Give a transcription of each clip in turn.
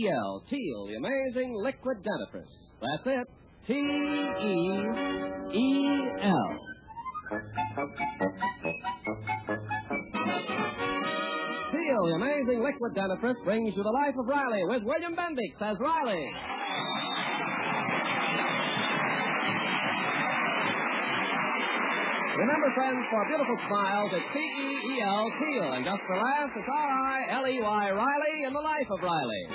T-E-E-L, Teal, the amazing liquid dentifrice. That's it, T-E-E-L. Teal, the amazing liquid dentifrice, brings you The Life of Riley with William Bendix as Riley. Remember, friends, for beautiful smiles, it's T-E-E-L, Teal. And just for laughs, it's R-I-L-E-Y, Riley, in The Life of Riley.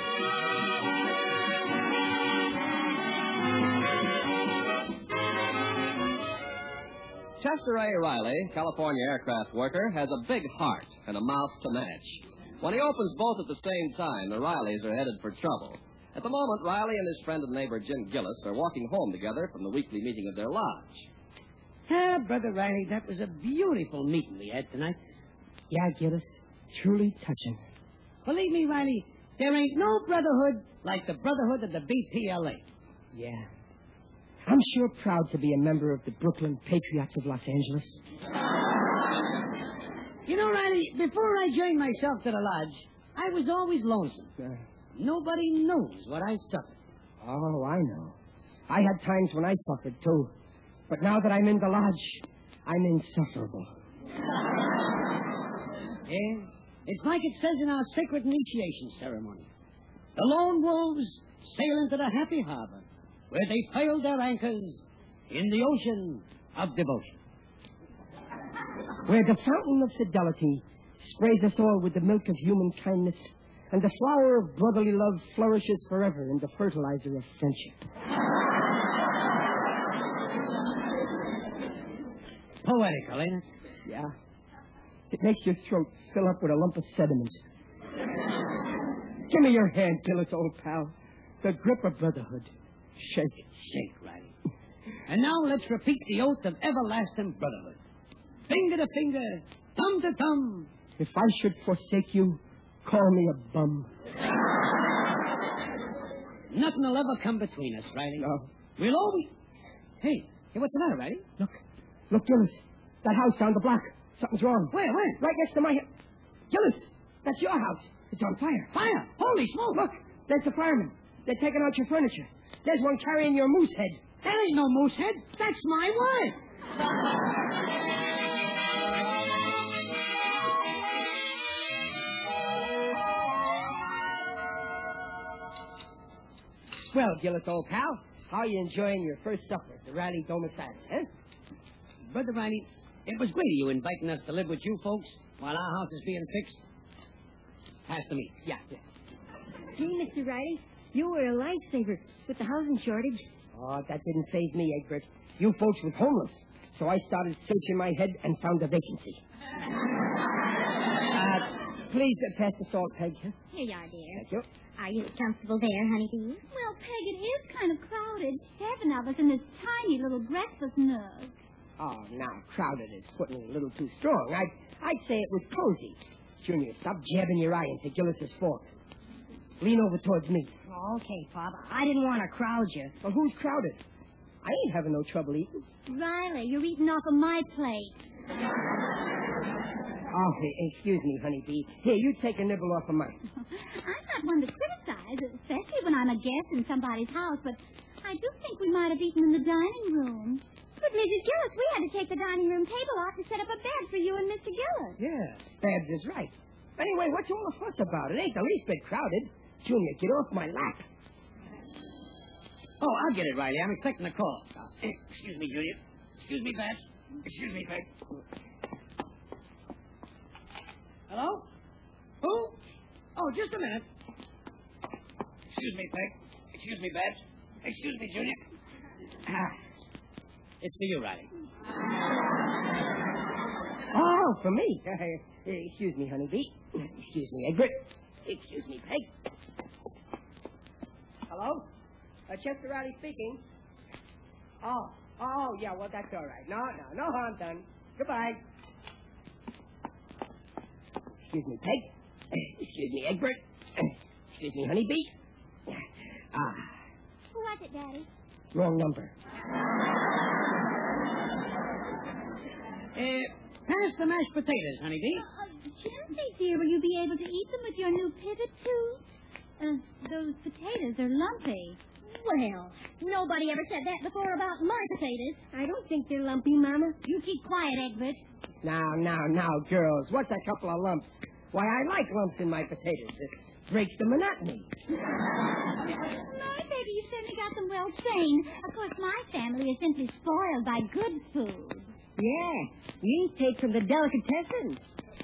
Chester A. Riley, California aircraft worker, has a big heart and a mouth to match. When he opens both at the same time, the Rileys are headed for trouble. At the moment, Riley and his friend and neighbor Jim Gillis are walking home together from the weekly meeting of their lodge. Ah, Brother Riley, that was a beautiful meeting we had tonight. Yeah, Gillis, truly touching. Believe me, Riley, there ain't no brotherhood like the brotherhood of the BPLA. Yeah. I'm sure proud to be a member of the Brooklyn Patriots of Los Angeles. You know, Riley, before I joined myself to the lodge, I was always lonesome. Nobody knows what I suffered. Oh, I know. I had times when I suffered, too. But now that I'm in the lodge, I'm insufferable. Yeah, it's like it says in our sacred initiation ceremony. The lone wolves sail into the happy harbor, where they piled their anchors in the ocean of devotion. Where the fountain of fidelity sprays us all with the milk of human kindness, and the flower of brotherly love flourishes forever in the fertilizer of friendship. Poetical, ain't it? Yeah. It makes your throat fill up with a lump of sediment. Give me your hand, Gillis, old pal. The grip of brotherhood. Shake. Shake, Riley. And now let's repeat the oath of everlasting brotherhood. Finger to finger, thumb to thumb. If I should forsake you, call me a bum. Nothing will ever come between us, Riley. No. We'll always... Hey, what's the matter, Riley? Look, Gillis. That house down the block. Something's wrong. Where? Right next to my head. Gillis, that's your house. It's on fire. Fire? Holy smoke. Look, there's the firemen. They're taking out your furniture. There's one carrying your moose head. That ain't no moose head. That's my wife. Well, Gillis, old pal, how are you enjoying your first supper at the Riley domicile, huh? Brother Riley, it was great of you inviting us to live with you folks while our house is being fixed. Pass to me. Yeah. Gee, Mr. Riley, you were a lifesaver with the housing shortage. Oh, that didn't faze me, Egbert. You folks was homeless, so I started searching my head and found a vacancy. Please pass the salt, Peg. Here you are, dear. Thank you. Are you comfortable there, honeybee? Well, Peg, it is kind of crowded. 7 of us in this tiny little breakfast nook. Oh, now, crowded is putting it a little too strong. I'd say it was cozy. Junior, stop jabbing your eye into Gillis's fork. Lean over towards me. Oh, okay, Pop. I didn't want to crowd you. Well, who's crowded? I ain't having no trouble eating. Riley, you're eating off of my plate. Oh, excuse me, honeybee. Here, you take a nibble off of mine. I'm not one to criticize, especially when I'm a guest in somebody's house, but I do think we might have eaten in the dining room. But, Mrs. Gillis, we had to take the dining room table off to set up a bed for you and Mr. Gillis. Yeah, Babs is right. Anyway, what's all the fuss about? It ain't the least bit crowded. Junior, get off my lap. Oh, I'll get it, Riley. I'm expecting a call. Excuse me, Junior. Excuse me, Babs. Excuse me, Peg. Hello? Who? Oh, just a minute. Excuse me, Peg. Excuse me, Babs. Excuse me, Junior. It's for you, Riley. Oh, for me. Excuse me, honeybee. Excuse me, Egbert. Excuse me, Peg. Hello? Chester Riley speaking. Oh, yeah, well, that's all right. No harm done. Goodbye. Excuse me, Peg. Excuse me, Egbert. Excuse me, honeybee. Who was it, Daddy? Wrong number. Pass the mashed potatoes, honeybee. Chelsea, dear, will you be able to eat them with your new pivot tooth? Those potatoes are lumpy. Well, nobody ever said that before about my potatoes. I don't think they're lumpy, Mama. You keep quiet, Egbert. Now, girls. What's a couple of lumps? Why, I like lumps in my potatoes. It breaks the monotony. My baby, you certainly got them well trained. Of course, my family is simply spoiled by good food. Yeah, you take from the delicatessen.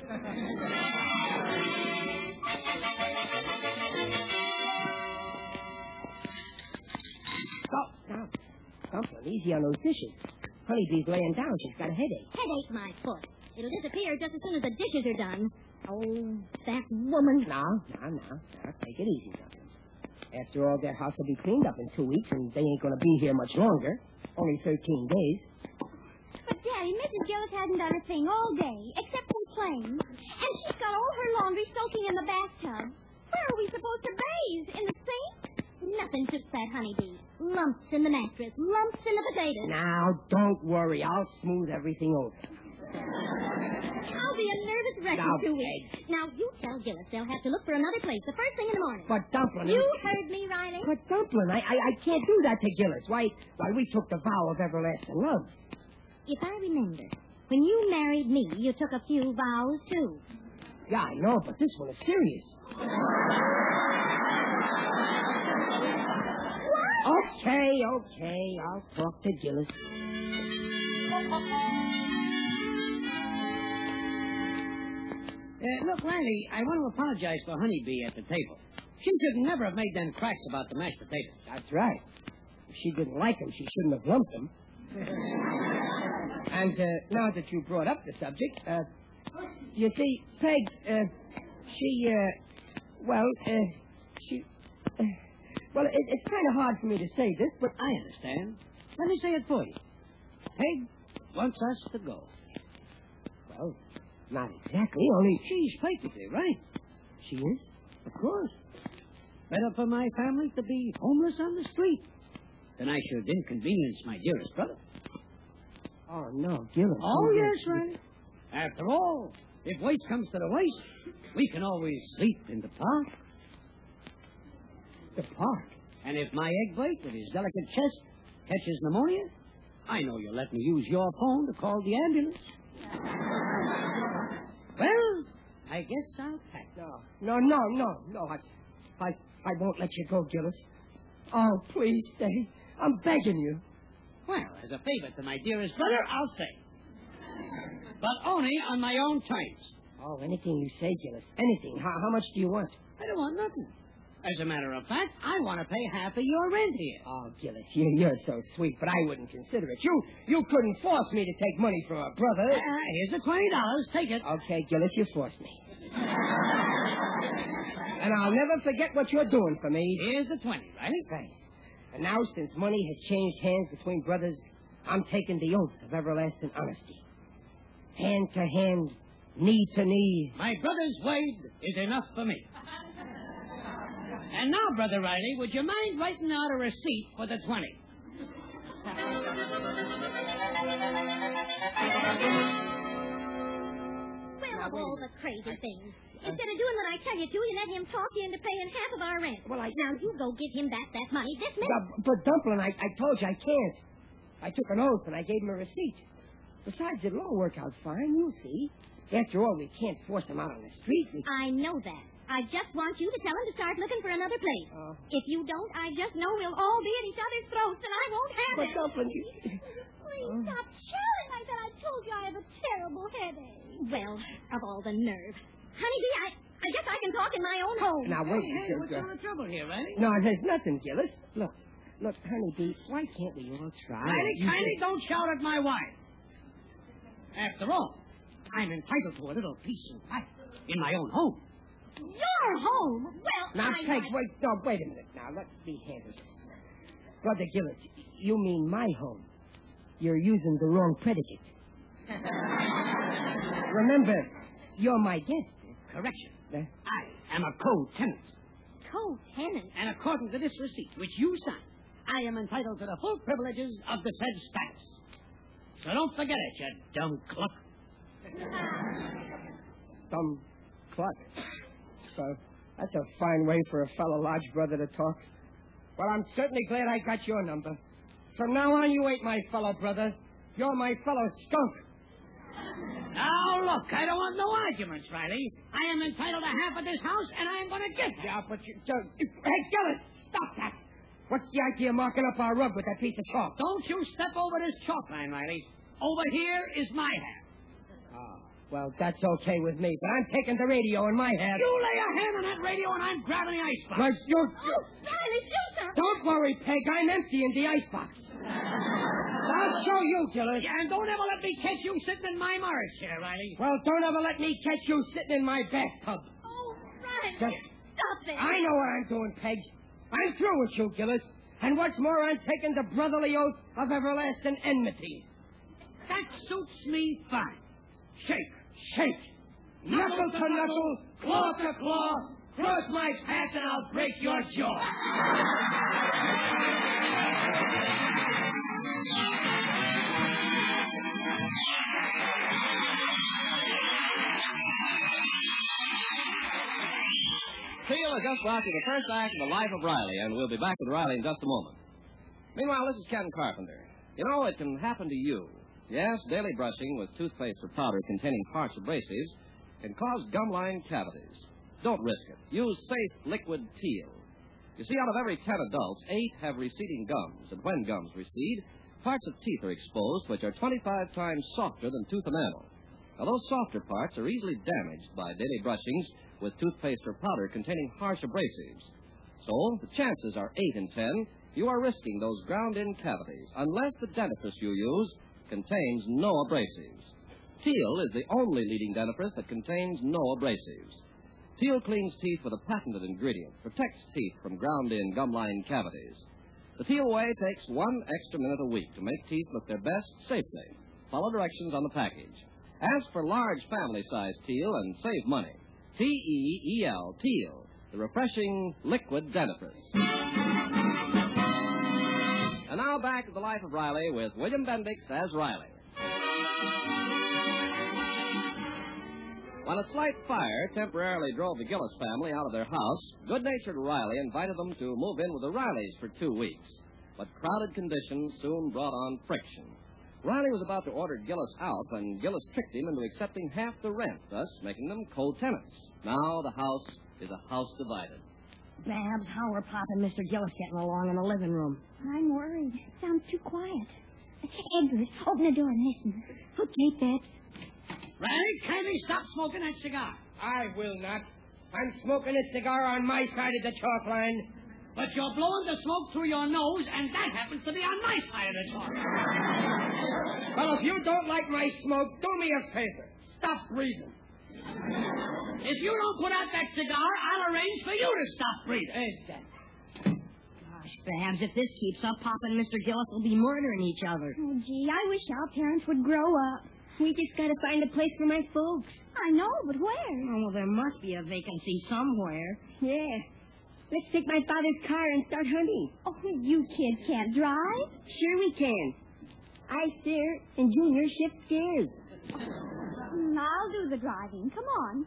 Now, Dumplin', easy on those dishes. Honeybee's laying down. She's got a headache. Headache, my foot. It'll disappear just as soon as the dishes are done. Oh, that woman. Now, take it easy, Dumplin'. After all, their house will be cleaned up in 2 weeks, and they ain't going to be here much longer. Only 13 days. But, Daddy, Mrs. Gillis hasn't done a thing all day, except complain. And she's got all her laundry soaking in the bathtub. Where are we supposed to bathe? In the sink? Nothing suits that honeybee. Lumps in the mattress, lumps in the potatoes. Now, don't worry. I'll smooth everything over. I'll be a nervous wreck Now, in 2 weeks. Now, you tell Gillis they'll have to look for another place the first thing in the morning. But, Dumplin'... You heard me, Riley. But, Dumplin', I can't do that to Gillis. Why, we took the vow of everlasting love. If I remember, when you married me, you took a few vows, too. Yeah, I know, but this one is serious. Okay. I'll talk to Gillis. Look, Riley, I want to apologize for Honeybee at the table. She should never have made them cracks about the mashed potatoes. That's right. If she didn't like them, she shouldn't have lumped them. And now that you brought up the subject, you see, Peg, it's kind of hard for me to say this, but I understand. Let me say it for you. Peg wants us to go. Well, not exactly, only... She's perfectly right. She is? Of course. Better for my family to be homeless on the street than I should inconvenience my dearest brother. Oh, no, Gillis. Oh, yes, Riley. After all, if waste comes to the waste, we can always sleep in the park. The park? And if my Egbert with his delicate chest catches pneumonia, I know you'll let me use your phone to call the ambulance. Well, I guess I'll pack. No. I won't let you go, Gillis. Oh, please stay. I'm begging you. Well, as a favor to my dearest brother, I'll stay. But only on my own terms. Oh, anything you say, Gillis. Anything. How much do you want? I don't want nothing. As a matter of fact, I want to pay half of your rent here. Oh, Gillis, you're so sweet, but I wouldn't consider it. You couldn't force me to take money from a brother. Here's the $20. Take it. Okay, Gillis, you forced me. And I'll never forget what you're doing for me. Here's the 20, right? Thanks. And now, since money has changed hands between brothers, I'm taking the oath of everlasting honesty. Hand to hand, knee to knee. My brother's word is enough for me. And now, Brother Riley, would you mind writing out a receipt for the 20? Well, of all the crazy things. Instead of doing what I tell you to, you let him talk you into paying half of our rent. Well, Now, you go give him back that money this minute. But Dumplin', I told you I can't. I took an oath and I gave him a receipt. Besides, it'll all work out fine, you'll see. After all, we can't force him out on the street. I know that. I just want you to tell him to start looking for another place. If you don't, I just know we'll all be at each other's throats, and I won't have But it. Dumplin', Please stop shouting like that. I told you I have a terrible headache. Well, of all the nerve. Honeybee, I guess I can talk in my own home. Now, wait. Hey, what's all the trouble here, Riley? No, there's nothing, Gillis. Look, Honeybee, why can't we all try? Riley, kindly don't shout at my wife. After all, I'm entitled to a little peace and quiet in my own home. Your home? Well, Now, Peg, wait a minute. Now, let me handle this. Brother Gillis, you mean my home. You're using the wrong predicate. Remember, you're my guest. Correction. I am a co-tenant. Co-tenant? And according to this receipt, which you signed, I am entitled to the full privileges of the said status. So don't forget it, you dumb cluck. Dumb cluck. That's a fine way for a fellow lodge brother to talk. Well, I'm certainly glad I got your number. From now on, you ain't my fellow brother. You're my fellow skunk. Now, look, I don't want no arguments, Riley. I am entitled to half of this house, and I am going to get it. Yeah, but you... Hey, Gillis, stop that. What's the idea of marking up our rug with that piece of chalk? Don't you step over this chalk line, Riley. Over here is my half. Oh, well, that's okay with me, but I'm taking the radio in my hand. You lay a hand on that radio, and I'm grabbing the icebox. Like Oh, Riley, do something. Don't worry, Peg. I'm emptying the icebox. I'll show you, Gillis. Yeah, and don't ever let me catch you sitting in my Morris chair, Riley. Well, don't ever let me catch you sitting in my bathtub. Oh, Riley, Just- stop it. I know what I'm doing, Peg. I'm through with you, Gillis. And what's more, I'm taking the brotherly oath of everlasting enmity. That suits me fine. Shake. Shake. Knuckle to knuckle, claw to claw. Cross my path and I'll break your jaw. Teal has just brought you the first act of The Life of Riley, and we'll be back with Riley in just a moment. Meanwhile, this is Ken Carpenter. You know, it can happen to you. Yes, daily brushing with toothpaste or powder containing harsh abrasives can cause gum line cavities. Don't risk it. Use safe liquid Teal. You see, out of every 10 adults, 8 have receding gums, and when gums recede, parts of teeth are exposed which are 25 times softer than tooth enamel. Now, those softer parts are easily damaged by daily brushings with toothpaste or powder containing harsh abrasives. So, the chances are 8 in 10 you are risking those ground-in cavities unless the dentifrice you use contains no abrasives. Teal is the only leading dentifrice that contains no abrasives. Teal cleans teeth with a patented ingredient, protects teeth from ground-in gum-line cavities. The Teal way takes 1 extra minute a week to make teeth look their best safely. Follow directions on the package. Ask for large family-size Teal and save money. T-E-E-L, Teal, the refreshing liquid dentifrice. And now back to The Life of Riley with William Bendix as Riley. When a slight fire temporarily drove the Gillis family out of their house, good-natured Riley invited them to move in with the Rileys for 2 weeks. But crowded conditions soon brought on friction. Riley was about to order Gillis out when Gillis tricked him into accepting half the rent, thus making them co-tenants. Now the house is a house divided. Babs, how are Pop and Mr. Gillis getting along in the living room? I'm worried. Sounds too quiet. Edgar, open the door and listen. Okay, Babs. Riley, kindly stop smoking that cigar. I will not. I'm smoking a cigar on my side of the chalk line. But you're blowing the smoke through your nose, and that happens to be on my side of the chalk. Well, if you don't like my smoke, do me a favor. Stop breathing. If you don't put out that cigar, I'll arrange for you to stop breathing. Exactly. Gosh, Babs, if this keeps up, Pop and Mr. Gillis will be murdering each other. Oh, gee, I wish our parents would grow up. We just got to find a place for my folks. I know, but where? Oh, well, there must be a vacancy somewhere. Yeah. Let's take my father's car and start hunting. Oh, you kids can't drive? Sure we can. I steer and Junior shifts gears. I'll do the driving. Come on.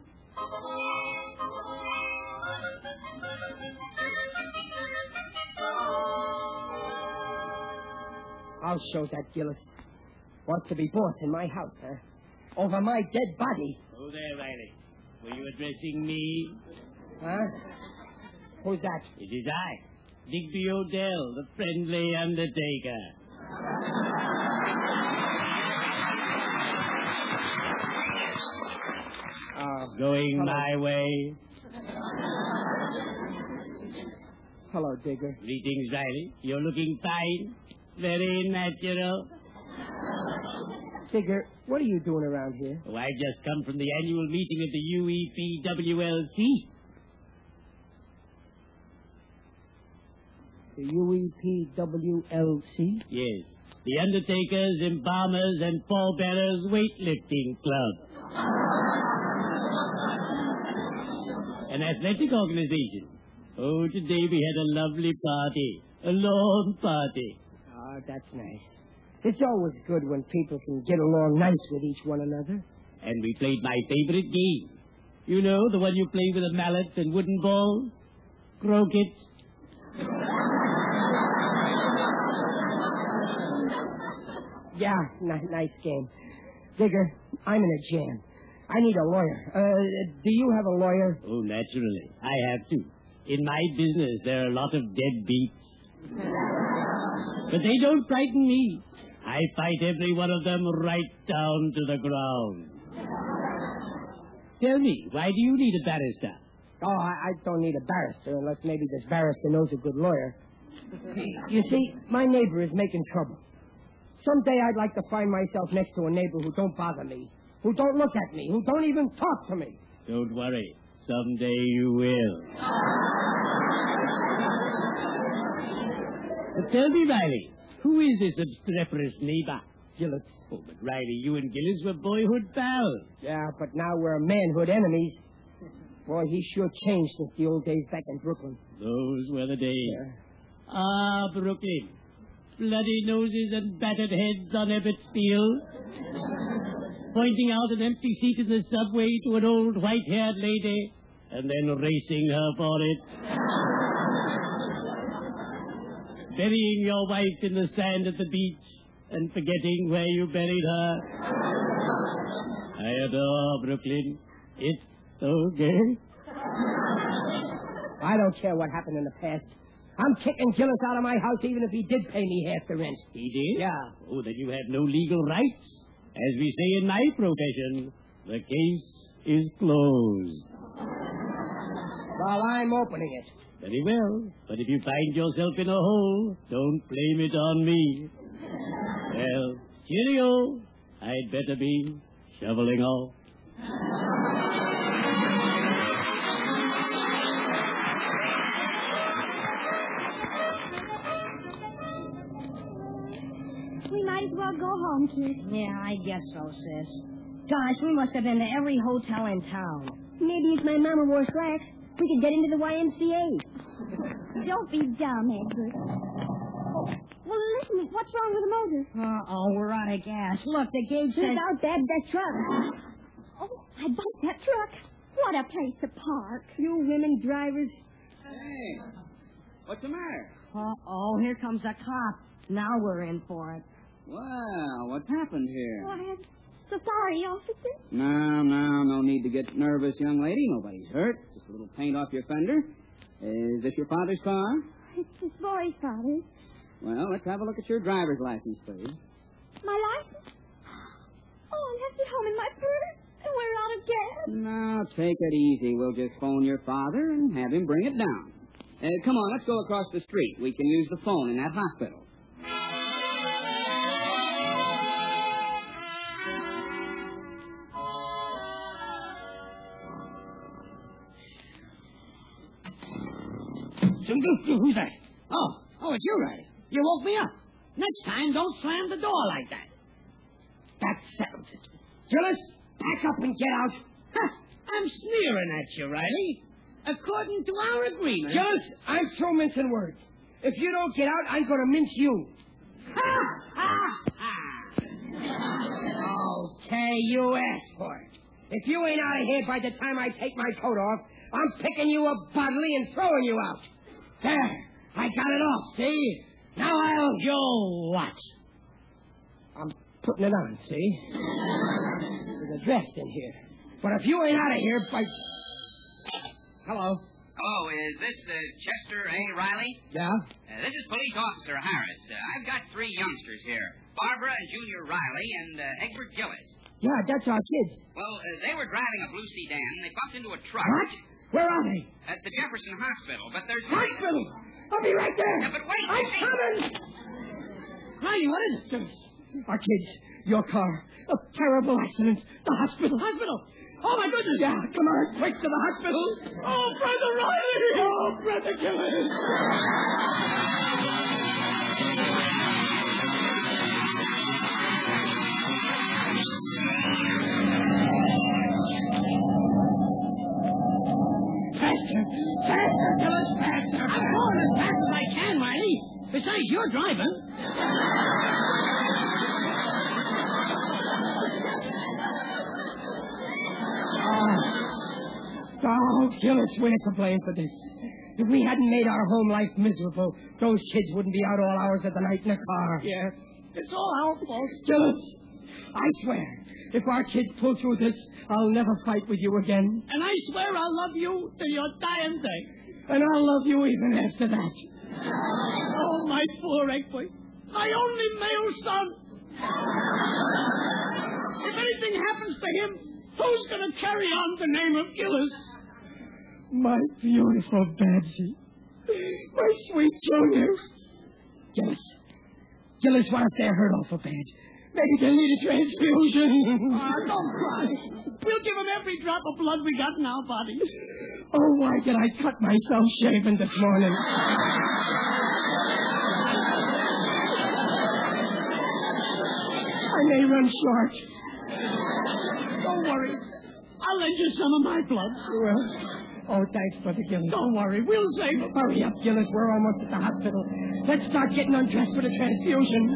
I'll show that Gillis. Wants to be boss in my house, huh? Over my dead body. Oh, there, Riley. Were you addressing me? Huh? Who's that? It is I, Digby Odell, the friendly undertaker. Going hello. my way. Hello, Digger. Greetings, Riley. You're looking fine. Very natural. Digger, what are you doing around here? Oh, I've just come from the annual meeting of the UEPWLC. The UEPWLC? Yes. The Undertakers, Embalmers, and Pallbearers Weightlifting Club. An athletic organization. Oh, today we had a lovely party. A lawn party. Oh, that's nice. It's always good when people can get along nice with each one another. And we played my favorite game. You know, the one you play with a mallet and wooden balls? Croquet. Yeah, nice game. Digger, I'm in a jam. I need a lawyer. Do you have a lawyer? Oh, naturally. I have to. In my business, there are a lot of deadbeats. But they don't frighten me. I fight every one of them right down to the ground. Tell me, why do you need a barrister? Oh, I don't need a barrister unless maybe this barrister knows a good lawyer. You see, my neighbor is making trouble. Someday I'd like to find myself next to a neighbor who don't bother me, who don't look at me, who don't even talk to me. Don't worry. Someday you will. But tell me, Riley, who is this obstreperous neighbor? Gillis. Oh, but Riley, you and Gillis were boyhood pals. Yeah, but now we're manhood enemies. Boy, he sure changed since the old days back in Brooklyn. Those were the days. Yeah. Ah, Brooklyn. Bloody noses and battered heads on Ebbets Field. Pointing out an empty seat in the subway to an old white-haired lady, and then racing her for it. Burying your wife in the sand at the beach, and forgetting where you buried her. I adore Brooklyn. It's so gay. I don't care what happened in the past. I'm kicking Gillis out of my house even if he did pay me half the rent. He did? Yeah. Oh, then you have no legal rights. As we say in my profession, the case is closed. Well, I'm opening it. Very well. But if you find yourself in a hole, don't blame it on me. Well, cheerio. I'd better be shoveling off. We might as well go home, kid. Yeah, I guess so, sis. Gosh, we must have been to every hotel in town. Maybe if my mama wore slacks, we could get into the YMCA. Don't be dumb, Edward. Well, listen, what's wrong with the motor? Uh-oh, we're out of gas. Look, the gauge says... Look out, Dad, that truck. Oh, I'd like that truck. What a place to park. You women drivers. Hey, what's the matter? Uh-oh, here comes a cop. Now we're in for it. Well, what's happened here? What? So sorry, officer. No need to get nervous, young lady. Nobody's hurt. Just a little paint off your fender. Is this your father's car? It's this boy's father. Well, let's have a look at your driver's license, please. My license? Oh, I left it home in my purse. And we're out of gas. Now, take it easy. We'll just phone your father and have him bring it down. Come on, let's go across the street. We can use the phone in that hospital. Who's that? Oh, it's you, Riley. You woke me up. Next time, don't slam the door like that. That settles it. Gillis, back up and get out. I'm sneering at you, Riley. According to our agreement... Gillis, I'm through mincing words. If you don't get out, I'm going to mince you. Okay, you asked for it. If you ain't out of here by the time I take my coat off, I'm picking you up bodily and throwing you out. There, I got it off, see? Now I'll... You watch. I'm putting it on, see? There's a draft in here. But if you ain't out of here by... Hello? Hello, is this Chester A. Riley? Yeah? This is Police Officer Harris. I've got 3 youngsters here. Barbara and Junior Riley and Egbert Gillis. Yeah, that's our kids. Well, they were driving a blue sedan and they bumped into a truck. What? Where are they? At the Jefferson Hospital, but there's... Hospital! I'll be right there! Yeah, but wait, I'm wait. coming! Riley, what is it? Our kids, your car, a terrible accident, the hospital. Hospital! Oh, my goodness! Yeah, come on, quick to the hospital! Oh, Brother Riley! Oh, Brother Gillis! Faster, Gillis, faster! I'm going as fast as I can, Riley. Besides, you're driving. Gillis, we're to blame for this. If we hadn't made our home life miserable, those kids wouldn't be out all hours of the night in a car. Yeah. It's all our fault. Gillis, I swear, if our kids pull through this, I'll never fight with you again. And I swear I'll love you till your dying day. And I'll love you even after that. Oh, my poor Eggbite. My only male son. If anything happens to him, who's going to carry on the name of Gillis? My beautiful Babsy. My sweet Junior. Gillis, what if they're hurt awful bad? Maybe they need a transfusion. Don't cry. We'll give them every drop of blood we got in our bodies. Oh, why did I cut myself shaving this morning? I may run short. Don't worry. I'll lend you some of my blood. Well, oh, thanks, Brother Gillis. Don't worry. We'll save him. Hurry up, Gillis. We're almost at the hospital. Let's start getting undressed for the transfusion.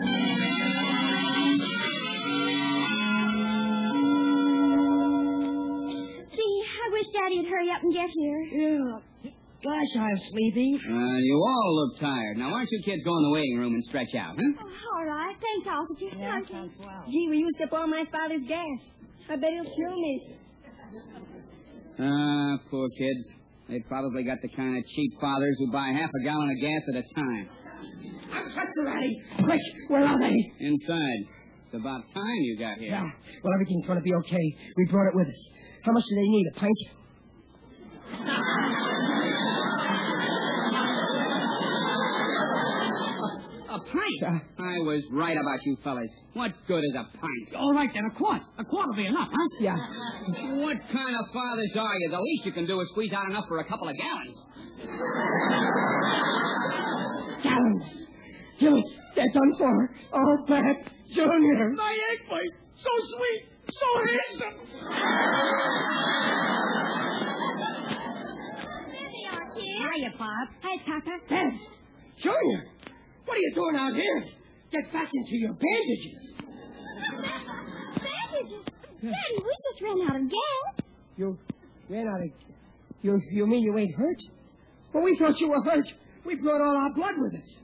Gee, I wish Daddy'd hurry up and get here. Yeah. Gosh, I'm sleepy. You all look tired. Now, why don't you kids go in the waiting room and stretch out, huh? Oh, all right. Thanks, officer. Yeah, Sounds swell. Gee, we used up all my father's gas. I bet he'll kill me. Poor kids. They probably got the kind of cheap fathers who buy half a gallon of gas at a time. I'm ready. Quick, where are they? Inside. It's about time you got here. Yeah. Well, everything's going to be okay. We brought it with us. How much do they need? A pint? A pint? I was right about you fellas. What good is a pint? All right, then, a quart. A quart will be enough, huh? Yeah. What kind of fathers are you? The least you can do is squeeze out enough for a couple of gallons. Gallons. Gillis, they're done for. Oh, Pat, Junior. My Eggbite. So sweet. So handsome. There they are, kid. Hiya, Pop. Hi, Papa. Pat, Junior, what are you doing out here? Get back into your bandages. Bandages? Daddy, we just ran out of gas. You ran out of... You mean you ain't hurt? Well, we thought you were hurt. We brought all our blood with us.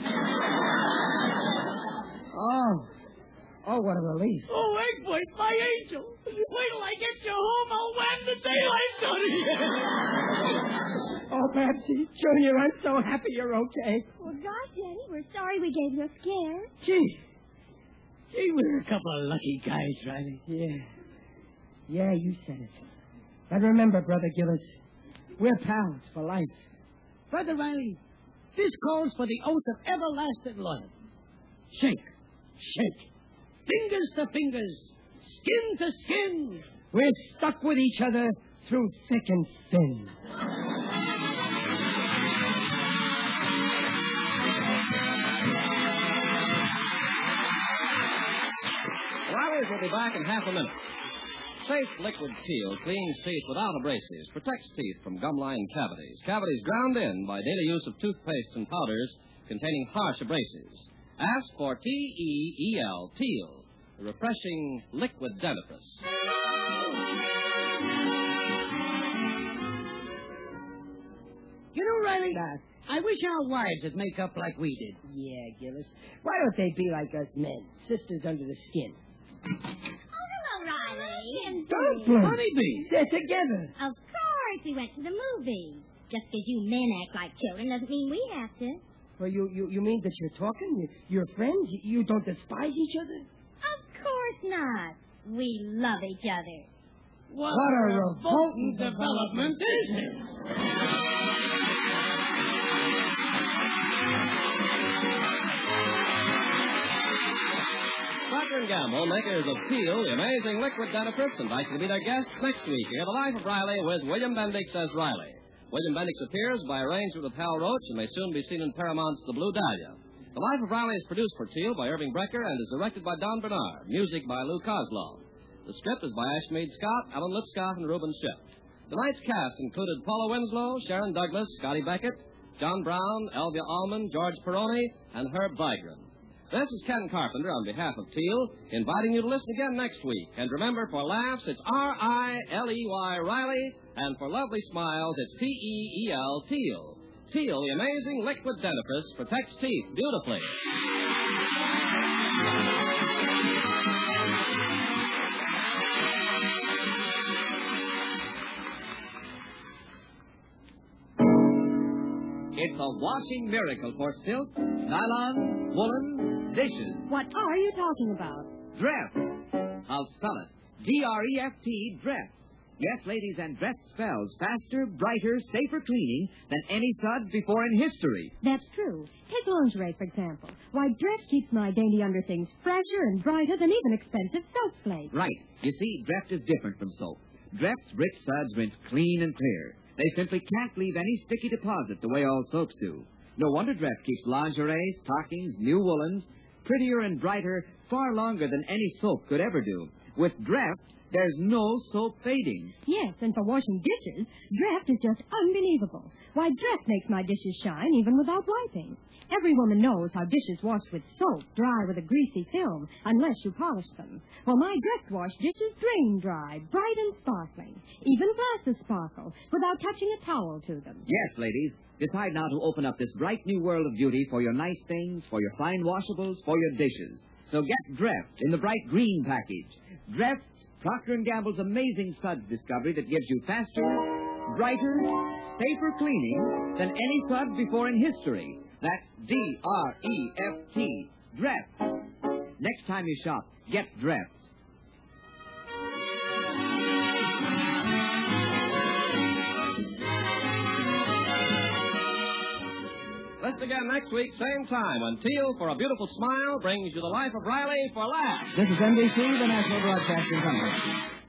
Oh, what a relief. Oh, Eggbite, my angel. Wait till I get you home. I'll wham the daylights out of you. Oh, Patsy, Junior, I'm so happy you're okay. Well, gosh, Daddy, we're sorry we gave you a scare. Gee, We're a couple of lucky guys, Riley. Yeah, you said it. And remember, Brother Gillis, we're pals for life. Brother Riley, this calls for the oath of everlasting loyalty. Shake, shake. Fingers to fingers. Skin to skin. We're stuck with each other through thick and thin. Riley's will be back in half a minute. Safe Liquid Teal cleans teeth without abrasives, protects teeth from gum-line cavities. Cavities ground in by daily use of toothpastes and powders containing harsh abrasives. Ask for T-E-E-L, Teal, the refreshing liquid dentifrice. You know, Riley, I wish our wives would make up like we did. Yeah, Gillis. Why don't they be like us men, sisters under the skin? Hello, Riley. Don't Honeybee. They're together. Of course, we went to the movies. Just because you men act like children doesn't mean we have to. Well, you mean that you're talking? You're friends? You don't despise each other? Of course not. We love each other. What a revolting development is this? Procter & Gamble, makers of Teal, the amazing liquid dentifrice, invite you to be their guest next week. Hear The Life of Riley with William Bendix as Riley. William Bendix appears by arrangement with Hal Roach and may soon be seen in Paramount's The Blue Dahlia. The Life of Riley is produced for Teal by Irving Brecker and is directed by Don Bernard. Music by Lou Kozlov. The script is by Ashmead Scott, Alan Lipscott, and Reuben Schiff. Tonight's cast included Paula Winslow, Sharon Douglas, Scotty Beckett, John Brown, Elvia Allman, George Peroni, and Herb Vigran. This is Ken Carpenter on behalf of Teal, inviting you to listen again next week. And remember, for laughs, it's R-I-L-E-Y, Riley, and for lovely smiles, it's T-E-E-L, Teal. Teal, the amazing liquid dentifrice, protects teeth beautifully. It's a washing miracle for silk, nylon, woolen, dishes. What are you talking about? Dreft. I'll spell it. D-R-E-F-T, Dreft. Yes, ladies, and Dreft spells faster, brighter, safer cleaning than any suds before in history. That's true. Take lingerie, for example. Why, Dreft keeps my dainty underthings fresher and brighter than even expensive soap flakes. Right. You see, Dreft is different from soap. Dreft's rich suds rinse clean and clear. They simply can't leave any sticky deposit the way all soaps do. No wonder Dreft keeps lingerie, stockings, new woolens prettier and brighter far longer than any soap could ever do. With Dreft, there's no soap fading. Yes, and for washing dishes, Dreft is just unbelievable. Why, Dreft makes my dishes shine even without wiping. Every woman knows how dishes washed with soap dry with a greasy film unless you polish them. Well, my Dreft wash dishes drain dry, bright and sparkling. Even glasses sparkle without touching a towel to them. Yes, ladies. Decide now to open up this bright new world of beauty for your nice things, for your fine washables, for your dishes. So get Dreft in the bright green package. Dreft, Procter & Gamble's amazing suds discovery that gives you faster, brighter, safer cleaning than any suds before in history. That's D-R-E-F-T, Dreft. Next time you shop, get Dreft. Listen again next week, same time, when Teal, for a beautiful smile, brings you the life of Riley for laughs. This is NBC, the National Broadcasting Company.